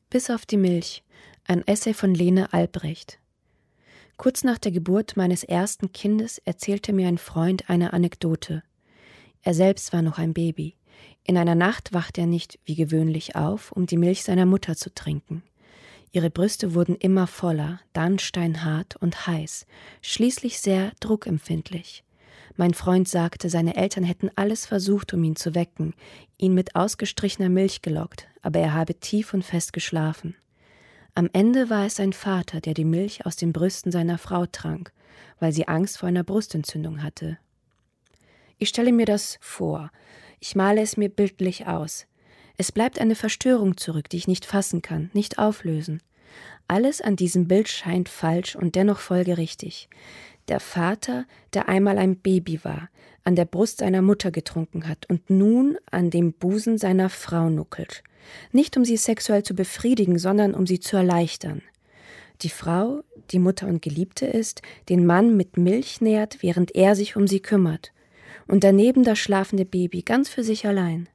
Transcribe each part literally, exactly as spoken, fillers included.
Bis auf die Milch, ein Essay von Lene Albrecht. Kurz nach der Geburt meines ersten Kindes erzählte mir ein Freund eine Anekdote. Er selbst war noch ein Baby. In einer Nacht wachte er nicht wie gewöhnlich auf, um die Milch seiner Mutter zu trinken. Ihre Brüste wurden immer voller, dann steinhart und heiß, schließlich sehr druckempfindlich. Mein Freund sagte, seine Eltern hätten alles versucht, um ihn zu wecken, ihn mit ausgestrichener Milch gelockt, aber er habe tief und fest geschlafen. Am Ende war es sein Vater, der die Milch aus den Brüsten seiner Frau trank, weil sie Angst vor einer Brustentzündung hatte. Ich stelle mir das vor. Ich male es mir bildlich aus. Es bleibt eine Verstörung zurück, die ich nicht fassen kann, nicht auflösen. Alles an diesem Bild scheint falsch und dennoch folgerichtig. Der Vater, der einmal ein Baby war, an der Brust seiner Mutter getrunken hat und nun an dem Busen seiner Frau nuckelt. Nicht um sie sexuell zu befriedigen, sondern um sie zu erleichtern. Die Frau, die Mutter und Geliebte ist, den Mann mit Milch nährt, während er sich um sie kümmert. Und daneben das schlafende Baby, ganz für sich allein.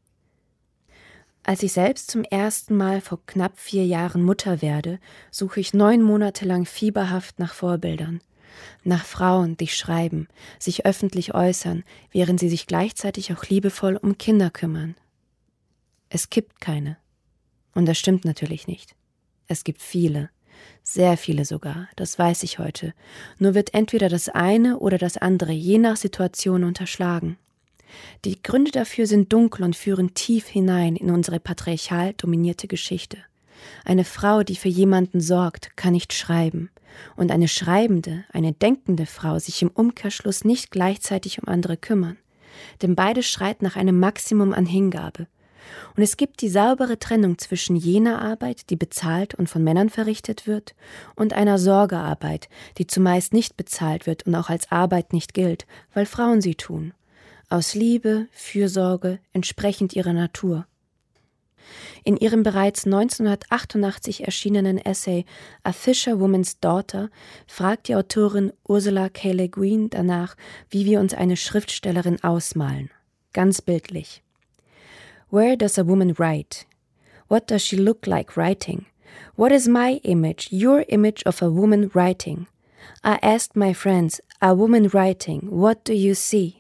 Als ich selbst zum ersten Mal vor knapp vier Jahren Mutter werde, suche ich neun Monate lang fieberhaft nach Vorbildern. Nach Frauen, die schreiben, sich öffentlich äußern, während sie sich gleichzeitig auch liebevoll um Kinder kümmern. Es gibt keine. Und das stimmt natürlich nicht. Es gibt viele, sehr viele sogar, das weiß ich heute. Nur wird entweder das eine oder das andere je nach Situation unterschlagen. Die Gründe dafür sind dunkel und führen tief hinein in unsere patriarchal dominierte Geschichte. Eine Frau, die für jemanden sorgt, kann nicht schreiben. Und eine schreibende, eine denkende Frau sich im Umkehrschluss nicht gleichzeitig um andere kümmern. Denn beide schreit nach einem Maximum an Hingabe. Und es gibt die saubere Trennung zwischen jener Arbeit, die bezahlt und von Männern verrichtet wird, und einer Sorgearbeit, die zumeist nicht bezahlt wird und auch als Arbeit nicht gilt, weil Frauen sie tun. Aus Liebe, Fürsorge, entsprechend ihrer Natur. In ihrem bereits neunzehnhundertachtundachtzig erschienenen Essay A Fisherwoman's Daughter fragt die Autorin Ursula K. Le Guin danach, wie wir uns eine Schriftstellerin ausmalen. Ganz bildlich. Where does a woman write? What does she look like writing? What is my image, your image of a woman writing? I asked my friends, a woman writing, what do you see?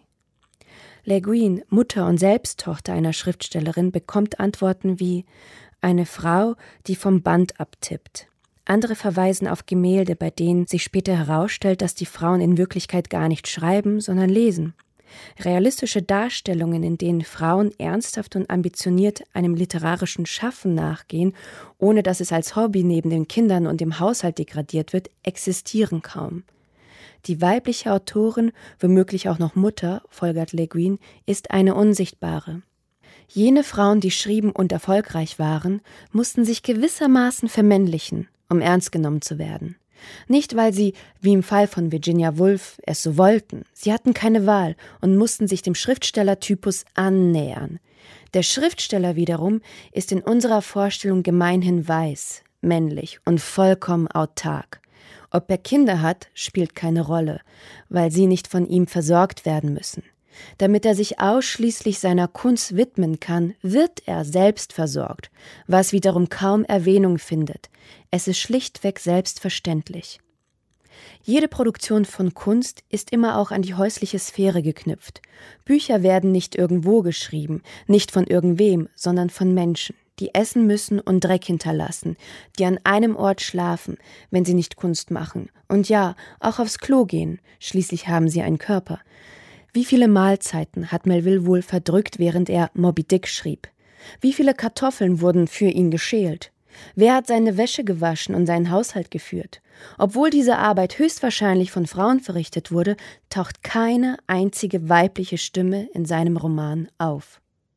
Le Guin, Mutter und selbst Tochter einer Schriftstellerin, bekommt Antworten wie eine Frau, die vom Band abtippt. Andere verweisen auf Gemälde, bei denen sich später herausstellt, dass die Frauen in Wirklichkeit gar nicht schreiben, sondern lesen. Realistische Darstellungen, in denen Frauen ernsthaft und ambitioniert einem literarischen Schaffen nachgehen, ohne dass es als Hobby neben den Kindern und dem Haushalt degradiert wird, existieren kaum. Die weibliche Autorin, womöglich auch noch Mutter, folgert Le Guin, ist eine unsichtbare. Jene Frauen, die schrieben und erfolgreich waren, mussten sich gewissermaßen vermännlichen, um ernst genommen zu werden. Nicht, weil sie, wie im Fall von Virginia Woolf, es so wollten. Sie hatten keine Wahl und mussten sich dem Schriftstellertypus annähern. Der Schriftsteller wiederum ist in unserer Vorstellung gemeinhin weiß, männlich und vollkommen autark. Ob er Kinder hat, spielt keine Rolle, weil sie nicht von ihm versorgt werden müssen. Damit er sich ausschließlich seiner Kunst widmen kann, wird er selbst versorgt, was wiederum kaum Erwähnung findet. Es ist schlichtweg selbstverständlich. Jede Produktion von Kunst ist immer auch an die häusliche Sphäre geknüpft. Bücher werden nicht irgendwo geschrieben, nicht von irgendwem, sondern von Menschen, die essen müssen und Dreck hinterlassen, die an einem Ort schlafen, wenn sie nicht Kunst machen. Und ja, auch aufs Klo gehen, schließlich haben sie einen Körper. Wie viele Mahlzeiten hat Melville wohl verdrückt, während er Moby Dick schrieb? Wie viele Kartoffeln wurden für ihn geschält? Wer hat seine Wäsche gewaschen und seinen Haushalt geführt? Obwohl diese Arbeit höchstwahrscheinlich von Frauen verrichtet wurde, taucht keine einzige weibliche Stimme in seinem Roman auf.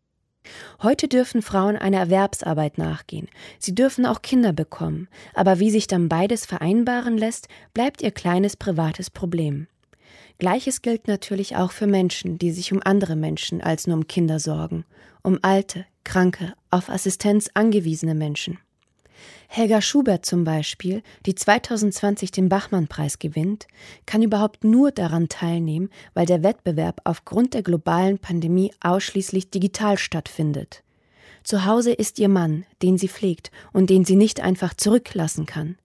Heute dürfen Frauen einer Erwerbsarbeit nachgehen. Sie dürfen auch Kinder bekommen. Aber wie sich dann beides vereinbaren lässt, bleibt ihr kleines privates Problem. Gleiches gilt natürlich auch für Menschen, die sich um andere Menschen als nur um Kinder sorgen. Um alte, kranke, auf Assistenz angewiesene Menschen. Helga Schubert zum Beispiel, die zweitausendzwanzig den Bachmann-Preis gewinnt, kann überhaupt nur daran teilnehmen, weil der Wettbewerb aufgrund der globalen Pandemie ausschließlich digital stattfindet. Zu Hause ist ihr Mann, den sie pflegt und den sie nicht einfach zurücklassen kann.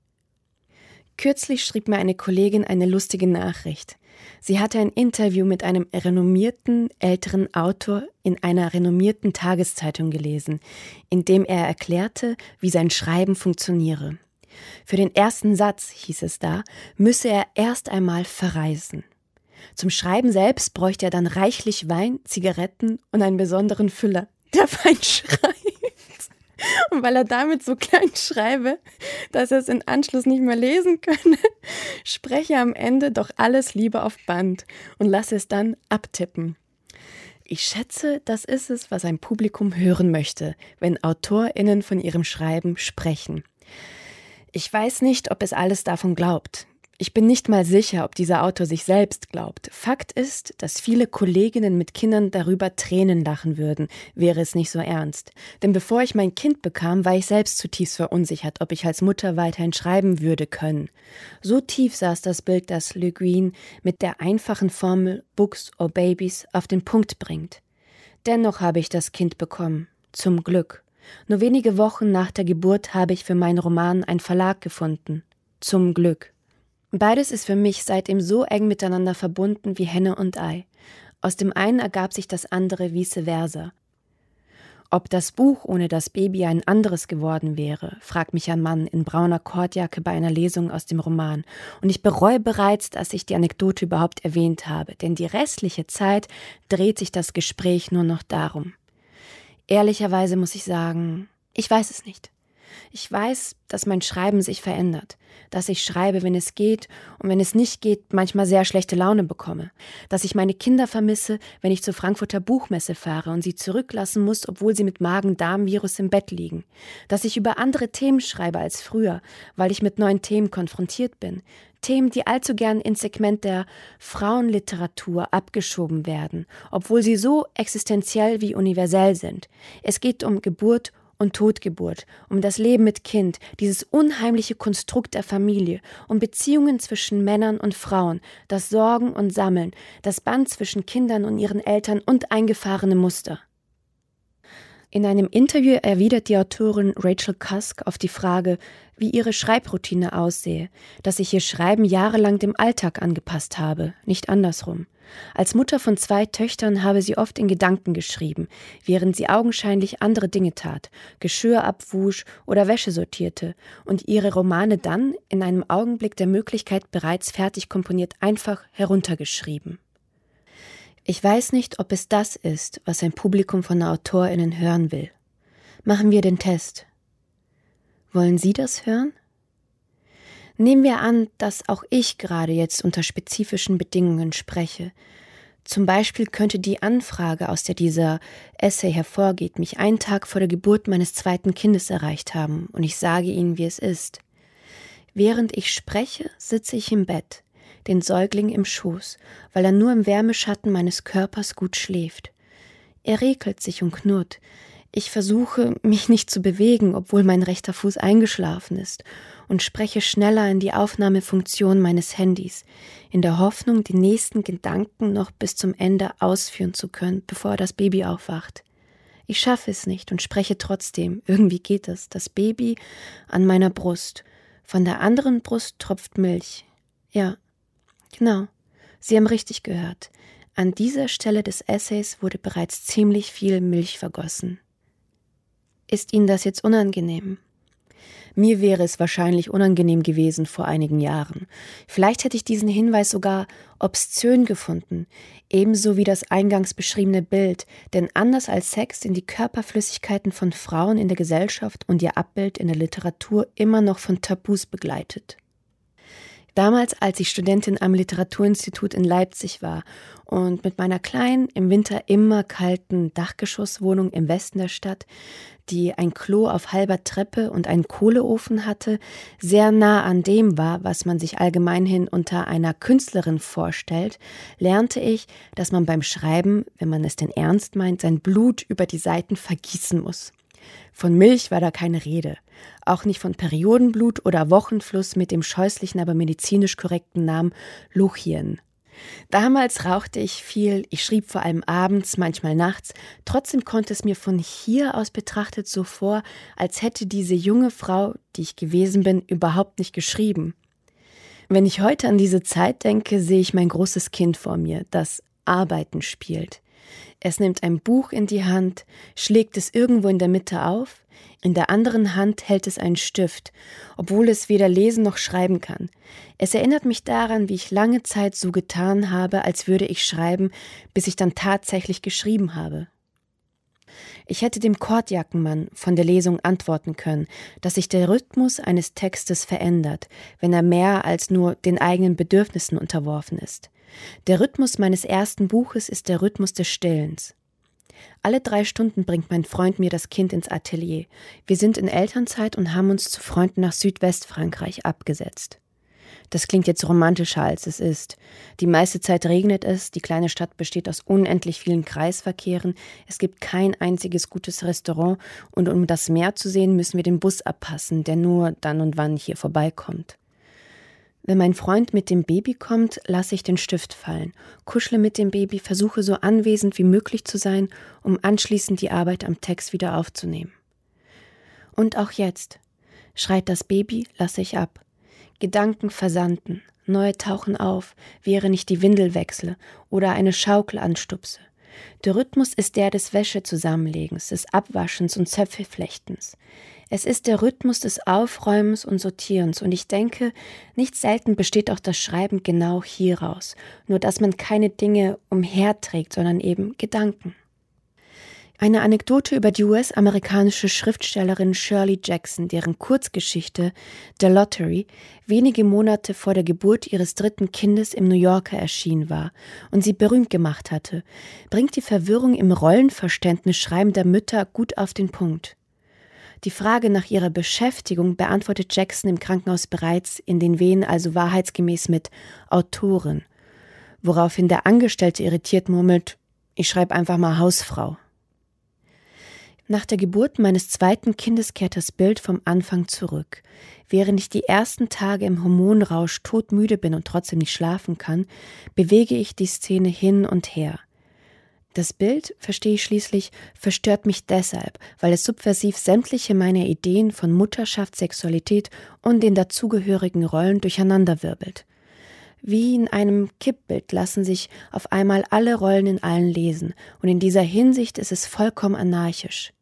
Kürzlich schrieb mir eine Kollegin eine lustige Nachricht. Sie hatte ein Interview mit einem renommierten älteren Autor in einer renommierten Tageszeitung gelesen, in dem er erklärte, wie sein Schreiben funktioniere. Für den ersten Satz, hieß es da, müsse er erst einmal verreisen. Zum Schreiben selbst bräuchte er dann reichlich Wein, Zigaretten und einen besonderen Füller, der fein schreibt. Und weil er damit so klein schreibe, dass er es in Anschluss nicht mehr lesen könne, spreche er am Ende doch alles lieber auf Band und lasse es dann abtippen. Ich schätze, das ist es, was ein Publikum hören möchte, wenn AutorInnen von ihrem Schreiben sprechen. Ich weiß nicht, ob es alles davon glaubt. Ich bin nicht mal sicher, ob dieser Autor sich selbst glaubt. Fakt ist, dass viele Kolleginnen mit Kindern darüber Tränen lachen würden, wäre es nicht so ernst. Denn bevor ich mein Kind bekam, war ich selbst zutiefst verunsichert, ob ich als Mutter weiterhin schreiben würde können. So tief saß das Bild, das Le Guin mit der einfachen Formel Books or Babies auf den Punkt bringt. Dennoch habe ich das Kind bekommen. Zum Glück. Nur wenige Wochen nach der Geburt habe ich für meinen Roman einen Verlag gefunden. Zum Glück. Beides ist für mich seitdem so eng miteinander verbunden wie Henne und Ei. Aus dem einen ergab sich das andere vice versa. Ob das Buch ohne das Baby ein anderes geworden wäre, fragt mich ein Mann in brauner Kordjacke bei einer Lesung aus dem Roman. Und ich bereue bereits, dass ich die Anekdote überhaupt erwähnt habe, denn die restliche Zeit dreht sich das Gespräch nur noch darum. Ehrlicherweise muss ich sagen, ich weiß es nicht. Ich weiß, dass mein Schreiben sich verändert, dass ich schreibe, wenn es geht und wenn es nicht geht, manchmal sehr schlechte Laune bekomme, dass ich meine Kinder vermisse, wenn ich zur Frankfurter Buchmesse fahre und sie zurücklassen muss, obwohl sie mit Magen-Darm-Virus im Bett liegen, dass ich über andere Themen schreibe als früher, weil ich mit neuen Themen konfrontiert bin, Themen, die allzu gern ins Segment der Frauenliteratur abgeschoben werden, obwohl sie so existenziell wie universell sind. Es geht um Geburt und Totgeburt, um das Leben mit Kind, dieses unheimliche Konstrukt der Familie, um Beziehungen zwischen Männern und Frauen, das Sorgen und Sammeln, das Band zwischen Kindern und ihren Eltern und eingefahrene Muster. In einem Interview erwidert die Autorin Rachel Cusk auf die Frage, wie ihre Schreibroutine aussehe, dass sich ihr Schreiben jahrelang dem Alltag angepasst habe, nicht andersrum. Als Mutter von zwei Töchtern habe sie oft in Gedanken geschrieben, während sie augenscheinlich andere Dinge tat, Geschirr abwusch oder Wäsche sortierte und ihre Romane dann in einem Augenblick der Möglichkeit bereits fertig komponiert einfach heruntergeschrieben. Ich weiß nicht, ob es das ist, was ein Publikum von AutorInnen hören will. Machen wir den Test. Wollen Sie das hören? Nehmen wir an, dass auch ich gerade jetzt unter spezifischen Bedingungen spreche. Zum Beispiel könnte die Anfrage, aus der dieser Essay hervorgeht, mich einen Tag vor der Geburt meines zweiten Kindes erreicht haben und ich sage Ihnen, wie es ist. Während ich spreche, sitze ich im Bett, den Säugling im Schoß, weil er nur im Wärmeschatten meines Körpers gut schläft. Er regelt sich und knurrt. Ich versuche, mich nicht zu bewegen, obwohl mein rechter Fuß eingeschlafen ist, und spreche schneller in die Aufnahmefunktion meines Handys, in der Hoffnung, die nächsten Gedanken noch bis zum Ende ausführen zu können, bevor das Baby aufwacht. Ich schaffe es nicht und spreche trotzdem. Irgendwie geht es. Das Baby an meiner Brust. Von der anderen Brust tropft Milch. Ja, genau. Sie haben richtig gehört. An dieser Stelle des Essays wurde bereits ziemlich viel Milch vergossen. Ist Ihnen das jetzt unangenehm? Mir wäre es wahrscheinlich unangenehm gewesen vor einigen Jahren. Vielleicht hätte ich diesen Hinweis sogar obszön gefunden, ebenso wie das eingangs beschriebene Bild, denn anders als Sex sind die Körperflüssigkeiten von Frauen in der Gesellschaft und ihr Abbild in der Literatur immer noch von Tabus begleitet. Damals, als ich Studentin am Literaturinstitut in Leipzig war und mit meiner kleinen, im Winter immer kalten Dachgeschosswohnung im Westen der Stadt, die ein Klo auf halber Treppe und einen Kohleofen hatte, sehr nah an dem war, was man sich allgemeinhin unter einer Künstlerin vorstellt, lernte ich, dass man beim Schreiben, wenn man es denn ernst meint, sein Blut über die Seiten vergießen muss. Von Milch war da keine Rede, auch nicht von Periodenblut oder Wochenfluss mit dem scheußlichen, aber medizinisch korrekten Namen Lochien. Damals rauchte ich viel, ich schrieb vor allem abends, manchmal nachts. Trotzdem konnte es mir von hier aus betrachtet so vor, als hätte diese junge Frau, die ich gewesen bin, überhaupt nicht geschrieben. Wenn ich heute an diese Zeit denke, sehe ich mein großes Kind vor mir, das Arbeiten spielt. Es nimmt ein Buch in die Hand, schlägt es irgendwo in der Mitte auf, in der anderen Hand hält es einen Stift, obwohl es weder lesen noch schreiben kann. Es erinnert mich daran, wie ich lange Zeit so getan habe, als würde ich schreiben, bis ich dann tatsächlich geschrieben habe. Ich hätte dem Kordjackenmann von der Lesung antworten können, dass sich der Rhythmus eines Textes verändert, wenn er mehr als nur den eigenen Bedürfnissen unterworfen ist. Der Rhythmus meines ersten Buches ist der Rhythmus des Stillens. Alle drei Stunden bringt mein Freund mir das Kind ins Atelier. Wir sind in Elternzeit und haben uns zu Freunden nach Südwestfrankreich abgesetzt. Das klingt jetzt romantischer, als es ist. Die meiste Zeit regnet es, die kleine Stadt besteht aus unendlich vielen Kreisverkehren, es gibt kein einziges gutes Restaurant und um das Meer zu sehen, müssen wir den Bus abpassen, der nur dann und wann hier vorbeikommt. Wenn mein Freund mit dem Baby kommt, lasse ich den Stift fallen, kuschle mit dem Baby, versuche so anwesend wie möglich zu sein, um anschließend die Arbeit am Text wieder aufzunehmen. Und auch jetzt. Schreit das Baby, lasse ich ab. Gedanken versanden, neue tauchen auf, während ich die Windel wechsle oder eine Schaukel anstupse. Der Rhythmus ist der des Wäschezusammenlegens, des Abwaschens und Zöpfeflechtens. Es ist der Rhythmus des Aufräumens und Sortierens und ich denke, nicht selten besteht auch das Schreiben genau hieraus, nur dass man keine Dinge umherträgt, sondern eben Gedanken. Eine Anekdote über die U S-amerikanische Schriftstellerin Shirley Jackson, deren Kurzgeschichte The Lottery wenige Monate vor der Geburt ihres dritten Kindes im New Yorker erschienen war und sie berühmt gemacht hatte, bringt die Verwirrung im Rollenverständnis schreibender Mütter gut auf den Punkt. Die Frage nach ihrer Beschäftigung beantwortet Jackson im Krankenhaus bereits in den Wehen, also wahrheitsgemäß mit Autorin, woraufhin der Angestellte irritiert murmelt, ich schreibe einfach mal Hausfrau. Nach der Geburt meines zweiten Kindes kehrt das Bild vom Anfang zurück. Während ich die ersten Tage im Hormonrausch todmüde bin und trotzdem nicht schlafen kann, bewege ich die Szene hin und her. Das Bild, verstehe ich schließlich, verstört mich deshalb, weil es subversiv sämtliche meiner Ideen von Mutterschaft, Sexualität und den dazugehörigen Rollen durcheinanderwirbelt. Wie in einem Kippbild lassen sich auf einmal alle Rollen in allen lesen, und in dieser Hinsicht ist es vollkommen anarchisch.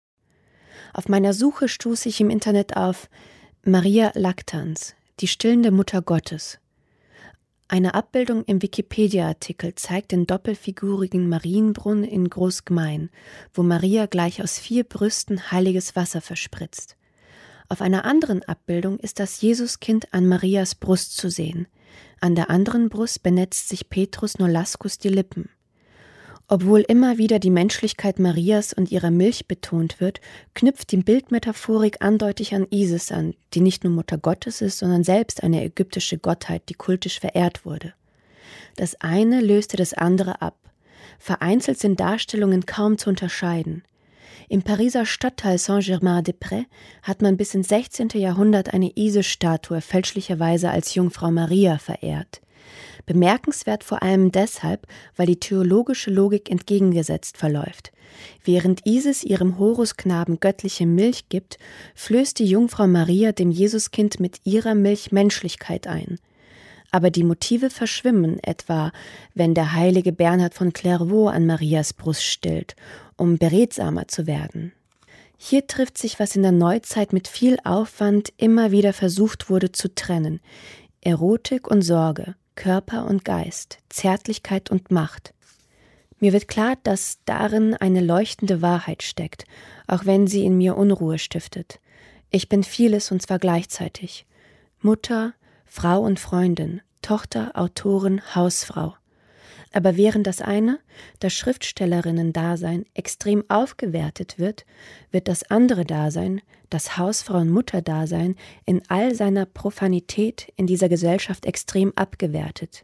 Auf meiner Suche stoße ich im Internet auf Maria Lactans, die stillende Mutter Gottes. Eine Abbildung im Wikipedia-Artikel zeigt den doppelfigurigen Marienbrunnen in Großgmain, wo Maria gleich aus vier Brüsten heiliges Wasser verspritzt. Auf einer anderen Abbildung ist das Jesuskind an Marias Brust zu sehen. An der anderen Brust benetzt sich Petrus Nolaskus die Lippen. Obwohl immer wieder die Menschlichkeit Marias und ihrer Milch betont wird, knüpft die Bildmetaphorik andeutig an Isis an, die nicht nur Mutter Gottes ist, sondern selbst eine ägyptische Gottheit, die kultisch verehrt wurde. Das eine löste das andere ab. Vereinzelt sind Darstellungen kaum zu unterscheiden. Im Pariser Stadtteil Saint-Germain-des-Prés hat man bis ins sechzehnten Jahrhundert eine Isis-Statue fälschlicherweise als Jungfrau Maria verehrt. Bemerkenswert vor allem deshalb, weil die theologische Logik entgegengesetzt verläuft. Während Isis ihrem Horusknaben göttliche Milch gibt, flößt die Jungfrau Maria dem Jesuskind mit ihrer Milch Menschlichkeit ein. Aber die Motive verschwimmen, etwa wenn der heilige Bernhard von Clairvaux an Marias Brust stillt, um beredsamer zu werden. Hier trifft sich, was in der Neuzeit mit viel Aufwand immer wieder versucht wurde zu trennen: Erotik und Sorge, Körper und Geist, Zärtlichkeit und Macht. Mir wird klar, dass darin eine leuchtende Wahrheit steckt, auch wenn sie in mir Unruhe stiftet. Ich bin vieles und zwar gleichzeitig. Mutter, Frau und Freundin, Tochter, Autorin, Hausfrau. Aber während das eine, das Schriftstellerinnen-Dasein, extrem aufgewertet wird, wird das andere Dasein, das Hausfrau- und Mutterdasein, in all seiner Profanität in dieser Gesellschaft extrem abgewertet.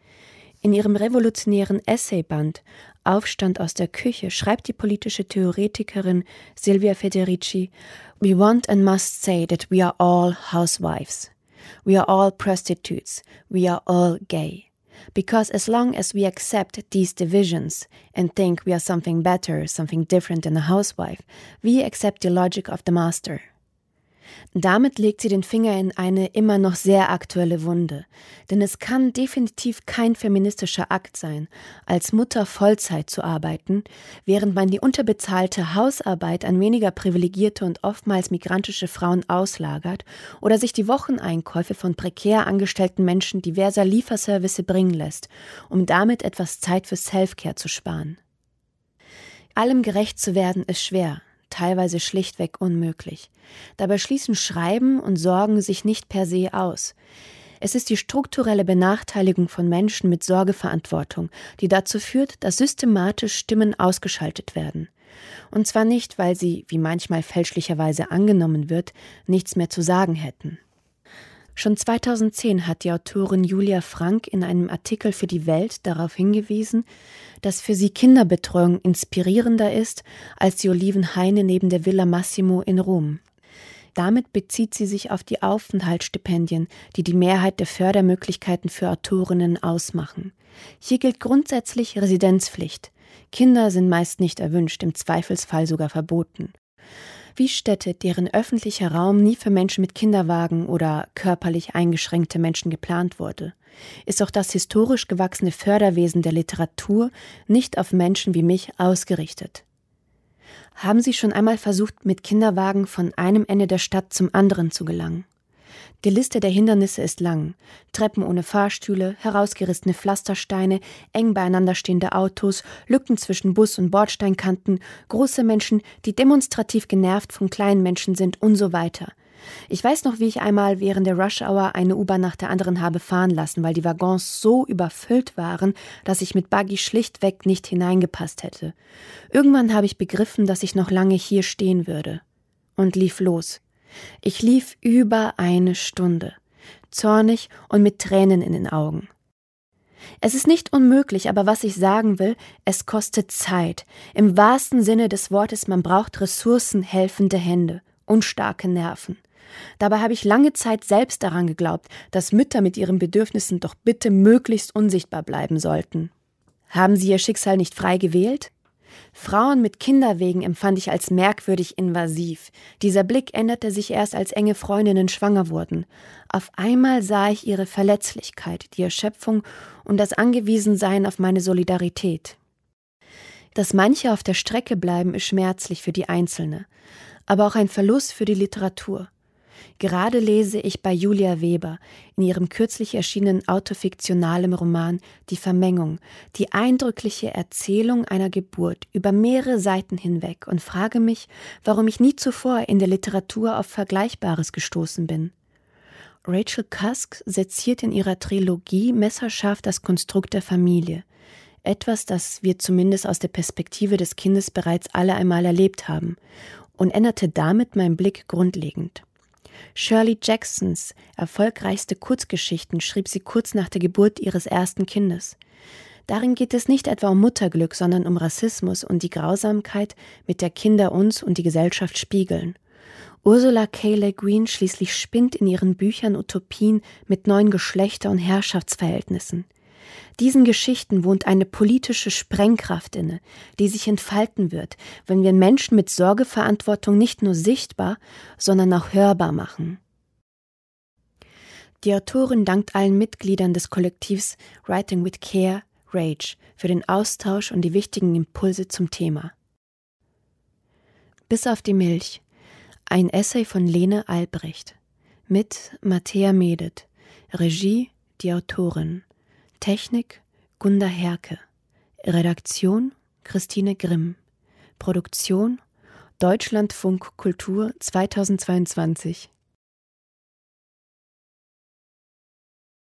In ihrem revolutionären Essayband Aufstand aus der Küche schreibt die politische Theoretikerin Silvia Federici: We want and must say that we are all housewives. We are all prostitutes. We are all gay. Because as long as we accept these divisions and think we are something better, something different than a housewife, we accept the logic of the master. Damit legt sie den Finger in eine immer noch sehr aktuelle Wunde. Denn es kann definitiv kein feministischer Akt sein, als Mutter Vollzeit zu arbeiten, während man die unterbezahlte Hausarbeit an weniger privilegierte und oftmals migrantische Frauen auslagert oder sich die Wocheneinkäufe von prekär angestellten Menschen diverser Lieferservice bringen lässt, um damit etwas Zeit für Selfcare zu sparen. Allem gerecht zu werden ist schwer. Teilweise schlichtweg unmöglich. Dabei schließen Schreiben und Sorgen sich nicht per se aus. Es ist die strukturelle Benachteiligung von Menschen mit Sorgeverantwortung, die dazu führt, dass systematisch Stimmen ausgeschaltet werden. Und zwar nicht, weil sie, wie manchmal fälschlicherweise angenommen wird, nichts mehr zu sagen hätten. Schon zweitausendzehn hat die Autorin Julia Frank in einem Artikel für die Welt darauf hingewiesen, dass für sie Kinderbetreuung inspirierender ist als die Olivenhaine neben der Villa Massimo in Rom. Damit bezieht sie sich auf die Aufenthaltsstipendien, die die Mehrheit der Fördermöglichkeiten für Autorinnen ausmachen. Hier gilt grundsätzlich Residenzpflicht. Kinder sind meist nicht erwünscht, im Zweifelsfall sogar verboten. Wie Städte, deren öffentlicher Raum nie für Menschen mit Kinderwagen oder körperlich eingeschränkte Menschen geplant wurde, ist auch das historisch gewachsene Förderwesen der Literatur nicht auf Menschen wie mich ausgerichtet. Haben Sie schon einmal versucht, mit Kinderwagen von einem Ende der Stadt zum anderen zu gelangen? Die Liste der Hindernisse ist lang. Treppen ohne Fahrstühle, herausgerissene Pflastersteine, eng beieinander stehende Autos, Lücken zwischen Bus- und Bordsteinkanten, große Menschen, die demonstrativ genervt von kleinen Menschen sind und so weiter. Ich weiß noch, wie ich einmal während der Rush-Hour eine U-Bahn nach der anderen habe fahren lassen, weil die Waggons so überfüllt waren, dass ich mit Buggy schlichtweg nicht hineingepasst hätte. Irgendwann habe ich begriffen, dass ich noch lange hier stehen würde. Und lief los. Ich lief über eine Stunde, zornig und mit Tränen in den Augen. Es ist nicht unmöglich, aber was ich sagen will, es kostet Zeit. Im wahrsten Sinne des Wortes, man braucht Ressourcen, helfende Hände und starke Nerven. Dabei habe ich lange Zeit selbst daran geglaubt, dass Mütter mit ihren Bedürfnissen doch bitte möglichst unsichtbar bleiben sollten. Haben sie ihr Schicksal nicht frei gewählt? Frauen mit Kinderwegen empfand ich als merkwürdig invasiv. Dieser Blick änderte sich erst, als enge Freundinnen schwanger wurden. Auf einmal sah ich ihre Verletzlichkeit, die Erschöpfung und das Angewiesensein auf meine Solidarität. Dass manche auf der Strecke bleiben, ist schmerzlich für die Einzelne, aber auch ein Verlust für die Literatur. Gerade lese ich bei Julia Weber in ihrem kürzlich erschienenen autofiktionalen Roman »Die Vermengung« die eindrückliche Erzählung einer Geburt über mehrere Seiten hinweg und frage mich, warum ich nie zuvor in der Literatur auf Vergleichbares gestoßen bin. Rachel Cusk seziert in ihrer Trilogie messerscharf das Konstrukt der Familie, etwas, das wir zumindest aus der Perspektive des Kindes bereits alle einmal erlebt haben, und änderte damit meinen Blick grundlegend. Shirley Jacksons erfolgreichste Kurzgeschichten schrieb sie kurz nach der Geburt ihres ersten Kindes. Darin geht es nicht etwa um Mutterglück, sondern um Rassismus und die Grausamkeit, mit der Kinder uns und die Gesellschaft spiegeln. Ursula K. Le Guin schließlich spinnt in ihren Büchern Utopien mit neuen Geschlechter- und Herrschaftsverhältnissen. Diesen Geschichten wohnt eine politische Sprengkraft inne, die sich entfalten wird, wenn wir Menschen mit Sorgeverantwortung nicht nur sichtbar, sondern auch hörbar machen. Die Autorin dankt allen Mitgliedern des Kollektivs Writing with Care, Rage, für den Austausch und die wichtigen Impulse zum Thema. Bis auf die Milch. Ein Essay von Lene Albrecht. Mit Matthäa Medet. Regie die Autorin. Technik Gunda Herke. Redaktion Christine Grimm. Produktion Deutschlandfunk Kultur zweitausendzweiundzwanzig.